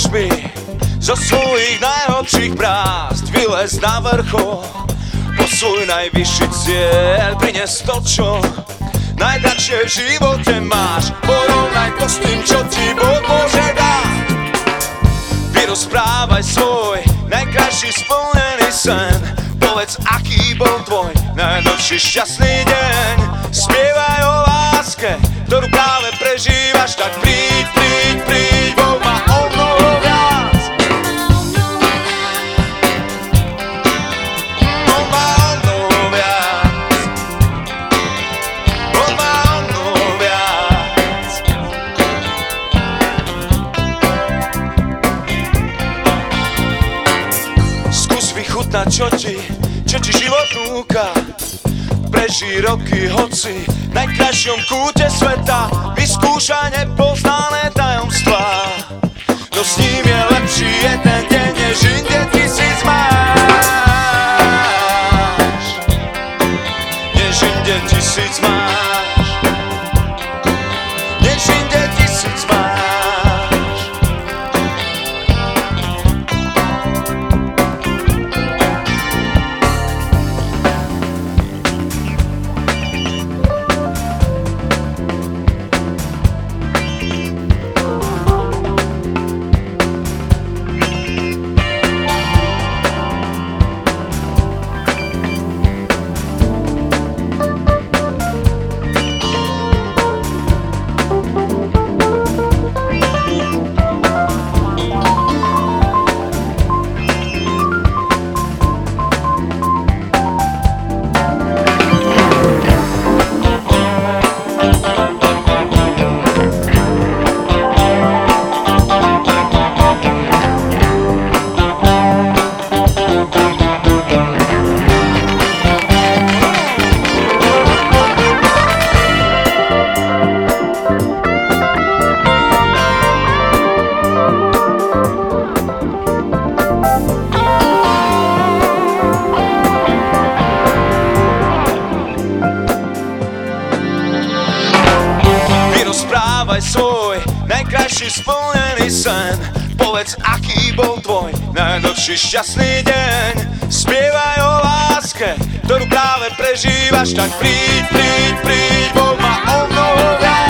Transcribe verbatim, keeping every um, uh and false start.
Pomôž mi zo svojich najhlbších brázd vylez na vrchol, po svoj najvyšší cieľ prines to, čo najdrahšie v živote máš. Porovnaj to s tým, čo ti Boh môže dať. Vyrozprávaj svoj najkrajší splnený sen, povedz, aký bol tvoj najnovší šťastný deň. Spievaj o láske, ktorú práve prežívaš, tak príď, príď, príď, Boh má o mnoho viac. Boh má o mnoho viac. Boh má o mnoho viac. Skús vychutnať, čo ti, čo ti život núka. Prežij roky, hoci v najkrajšom kúte sveta vyskúšaj nepoznané tajomstvá. No s ním je lepší jeden deň, než inde tisíc máš. Než inde tisíc máš. Než inde tisíc máš. Vyrozprávaj svoj najkrajší splnený sen, povedz, aký bol tvoj najnovší šťastný deň. Spievaj o láske, ktorú práve prežívaš, tak príď, príď, príď, Boh má o mnoho viac.